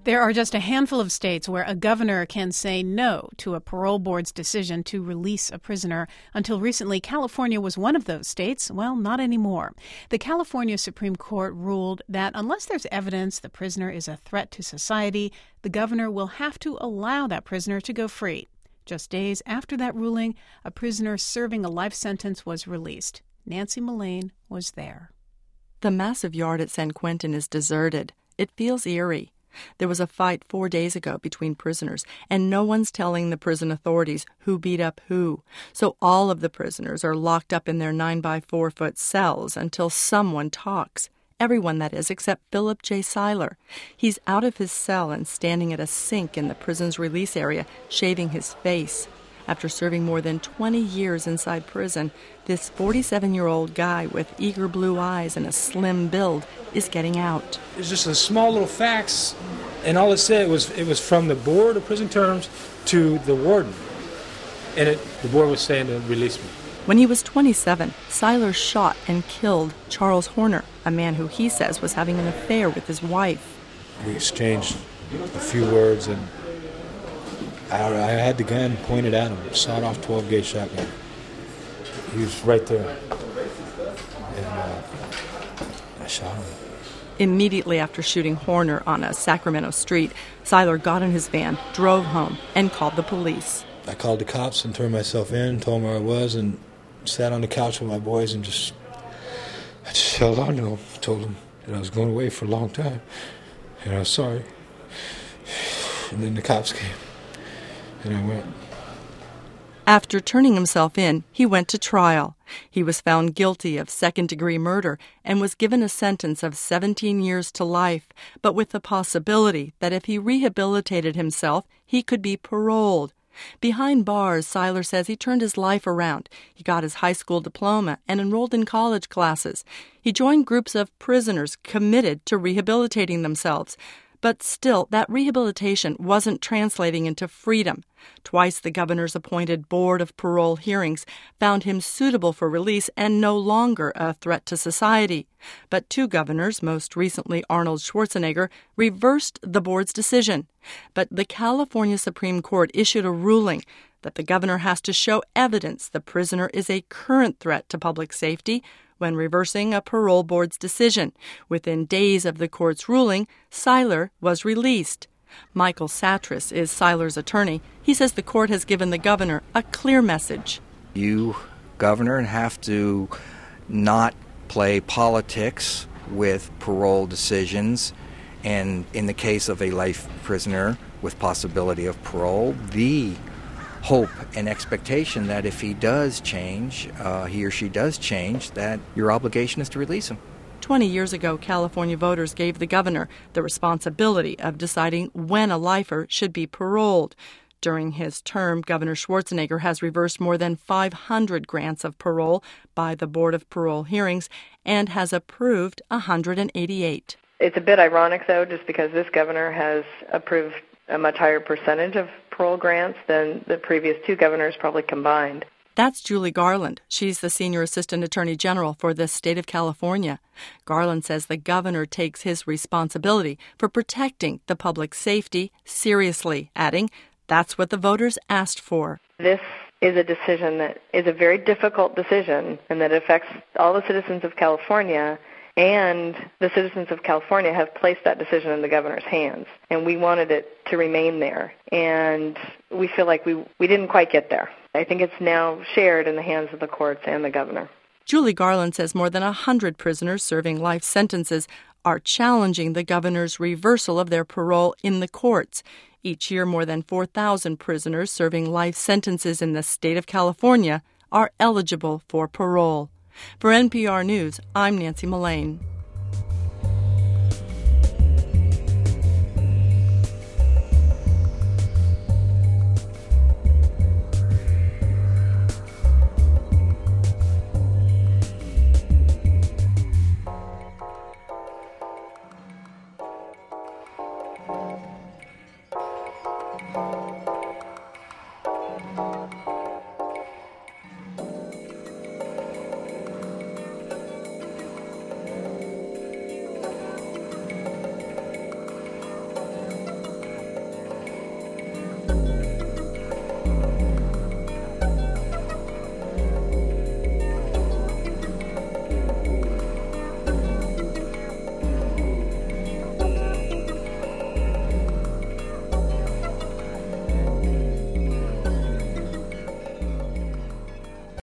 There are just a handful of states where a governor can say no to a parole board's decision to release a prisoner. Until recently, California was one of those states. Well, not anymore. The California Supreme Court ruled that unless there's evidence the prisoner is a threat to society, the governor will have to allow that prisoner to go free. Just days after that ruling, a prisoner serving a life sentence was released. Nancy Mullane was there. The massive yard at San Quentin is deserted. It feels eerie. There was a fight 4 days ago between prisoners, and no one's telling the prison authorities who beat up who. So all of the prisoners are locked up in their 9-by-4-foot cells until someone talks. Everyone, that is, except Philip J. Seiler. He's out of his cell and standing at a sink in the prison's release area, shaving his face. After serving more than 20 years inside prison, this 47-year-old guy with eager blue eyes and a slim build is getting out. It's just a small little fax, and all it said was it was from the Board of Prison Terms to the warden. And the board was saying to release me. When he was 27, Seiler shot and killed Charles Horner, a man who he says was having an affair with his wife. We exchanged a few words, and I had the gun pointed at him, sawed-off 12-gauge shotgun. He was right there, and I shot him. Immediately after shooting Horner on a Sacramento street, Seiler got in his van, drove home, and called the police. I called the cops and turned myself in, told them where I was, and sat on the couch with my boys and I just held on to them. Told them that I was going away for a long time, and I was sorry. And then the cops came. And I went. After turning himself in, he went to trial. He was found guilty of second-degree murder and was given a sentence of 17 years to life, but with the possibility that if he rehabilitated himself, he could be paroled. Behind bars, Seiler says he turned his life around. He got his high school diploma and enrolled in college classes. He joined groups of prisoners committed to rehabilitating themselves. But still, that rehabilitation wasn't translating into freedom. Twice the governor's appointed Board of Parole Hearings found him suitable for release and no longer a threat to society. But two governors, most recently Arnold Schwarzenegger, reversed the board's decision. But the California Supreme Court issued a ruling that the governor has to show evidence the prisoner is a current threat to public safety when reversing a parole board's decision. Within days of the court's ruling, Seiler was released. Michael Satras is Seiler's attorney. He says the court has given the governor a clear message. You, governor, have to not play politics with parole decisions. And in the case of a life prisoner with possibility of parole, the hope and expectation that if he does change, he or she does change, that your obligation is to release him. 20 years ago, California voters gave the governor the responsibility of deciding when a lifer should be paroled. During his term, Governor Schwarzenegger has reversed more than 500 grants of parole by the Board of Parole Hearings and has approved 188. It's a bit ironic, though, just because this governor has approved a much higher percentage of parole grants than the previous two governors probably combined. That's Julie Garland. She's the Senior Assistant Attorney General for the state of California. Garland says the governor takes his responsibility for protecting the public's safety seriously, adding, that's what the voters asked for. This is a decision that is a very difficult decision and that affects all the citizens of California, and the citizens of California have placed that decision in the governor's hands, and we wanted it to remain there. And we feel like we didn't quite get there. I think it's now shared in the hands of the courts and the governor. Julie Garland says more than 100 prisoners serving life sentences are challenging the governor's reversal of their parole in the courts. Each year, more than 4,000 prisoners serving life sentences in the state of California are eligible for parole. For NPR News, I'm Nancy Mullane.